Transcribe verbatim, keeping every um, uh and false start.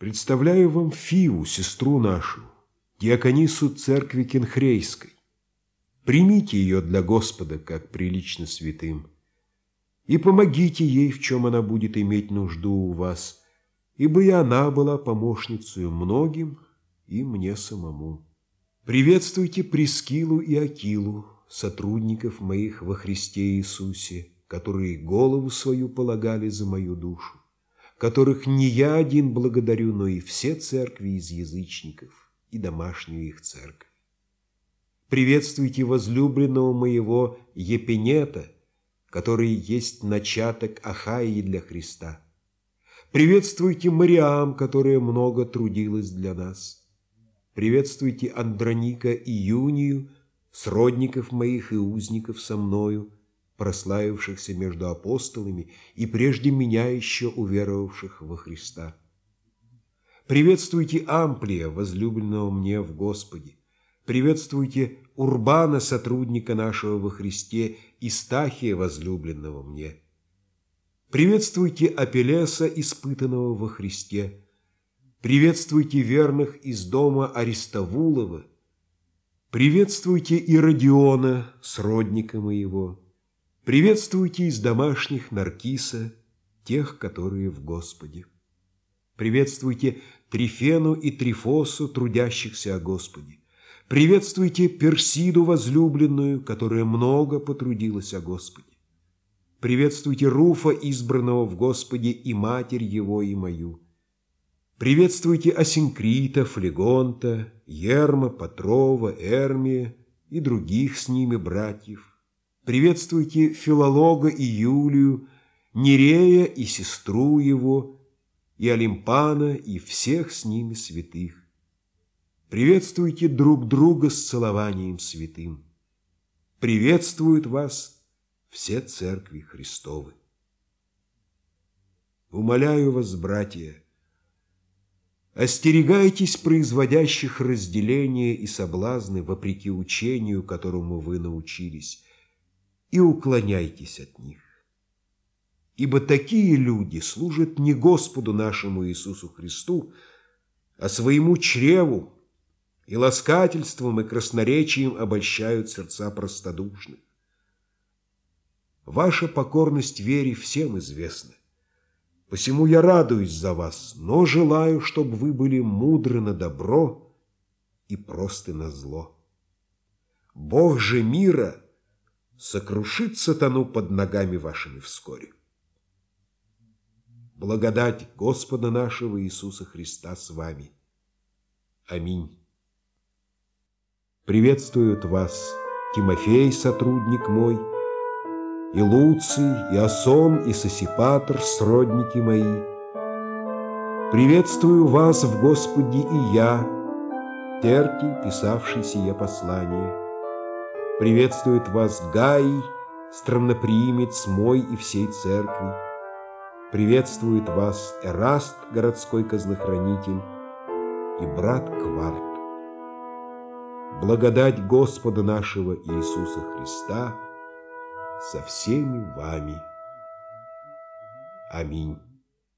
Представляю вам Фиву, сестру нашу, диаконису церкви Кенхрейской. Примите ее для Господа, как прилично святым, и помогите ей, в чем она будет иметь нужду у вас, ибо и она была помощницей многим и мне самому. Приветствуйте Прискилу и Акилу, сотрудников моих во Христе Иисусе, которые голову свою полагали за мою душу, которых не я один благодарю, но и все церкви из язычников и домашнюю их церковь. Приветствуйте возлюбленного моего Епенета, который есть начаток Ахаии для Христа. Приветствуйте Мариам, которая много трудилась для нас. Приветствуйте Андроника и Юнию, сродников моих и узников со мною, прославившихся между апостолами и прежде меня еще уверовавших во Христа. Приветствуйте Амплия, возлюбленного мне в Господе. Приветствуйте Урбана, сотрудника нашего во Христе, и Стахия, возлюбленного мне. Приветствуйте Апеллеса, испытанного во Христе. Приветствуйте верных из дома Аристовулова. Приветствуйте Иродиона, сродника моего. Приветствуйте из домашних Наркиса, тех, которые в Господе. Приветствуйте Трифену и Трифосу, трудящихся о Господе. Приветствуйте Персиду возлюбленную, которая много потрудилась о Господе. Приветствуйте Руфа, избранного в Господе, и матерь его, и мою. Приветствуйте Асинкрита, Флегонта, Ерма, Патрова, Эрмия и других с ними братьев. Приветствуйте Филолога и Юлию, Нерея и сестру его, и Олимпана, и всех с ними святых. Приветствуйте друг друга с целованием святым. Приветствуют вас все церкви Христовы. Умоляю вас, братья, остерегайтесь производящих разделения и соблазны вопреки учению, которому вы научились, и уклоняйтесь от них. Ибо такие люди служат не Господу нашему Иисусу Христу, а своему чреву, и ласкательством и красноречием обольщают сердца простодушных. Ваша покорность вере всем известна. Посему я радуюсь за вас, но желаю, чтобы вы были мудры на добро и просты на зло. Бог же мира сокрушит сатану под ногами вашими вскоре. Благодать Господа нашего Иисуса Христа с вами. Аминь. Приветствуют вас Тимофей, сотрудник мой, и Луций, и Асон, и Сосипатр, сродники мои. Приветствую вас в Господе и я, Теркий, писавший сие послание. Приветствует вас Гаий, странноприимец мой и всей церкви. Приветствует вас Эраст, городской казнохранитель, и брат Кварт. Благодать Господа нашего Иисуса Христа со всеми вами. Аминь.